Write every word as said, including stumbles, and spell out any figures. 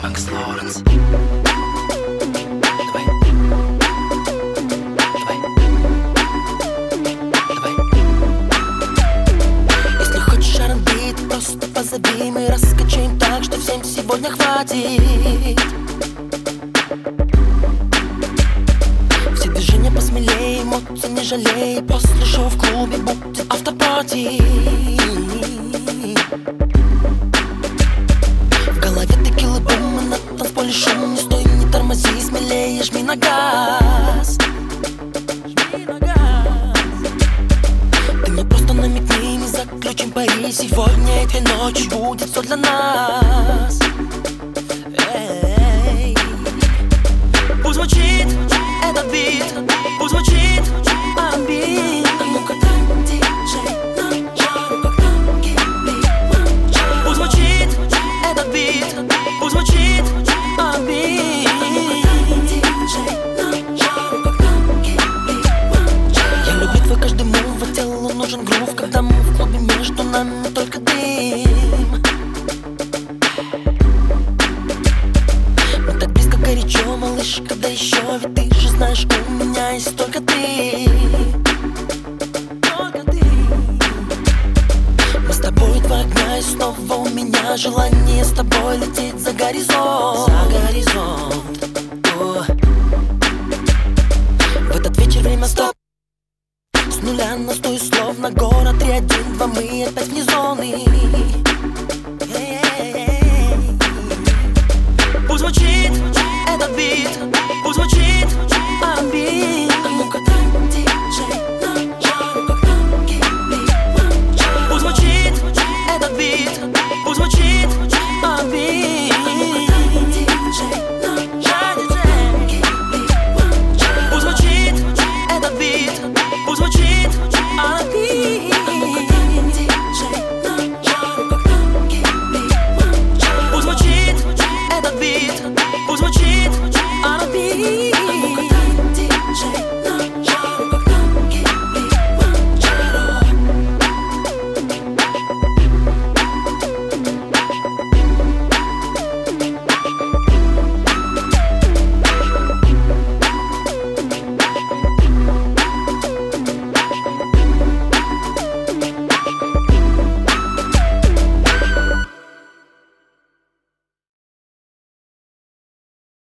Макс Лоренс. Давай. Давай. Давай. Если хочешь ар энд би, ты просто позови, мы раскачаем так, что всем сегодня хватит. Все движения посмелее, эмоций не жалей. После шоу в клубе будет автопати. В голове текилы бум, и на танцполе шум. Не стой, не тормози, смелее жми на газ. Жми на газ. Ты мне просто намекни, не заключим пари. Сегодня этой ночью будет все для нас. Эй. Пусть звучит этот бит, пусть звучит ар энд би. А ну-ка дай, диджей, на жару, как там кипит. Пусть звучит этот бит, пусть звучит ар энд би. Я люблю твой каждый мув, а телу нужен грув. Когда мы в клубе, между нами только дым. Мы так близко, горячо, малышка, да еще. Ведь ты же знаешь, у меня есть только ты. Только ты. Мы с тобой два огня, и снова у меня желание с тобой лететь за горизонт. За горизонт. О. В этот вечер время стоп. С нуля на сто, словно город. Три, один, два, мы опять вне зоны. Пусть звучит этот бит, пусть звучит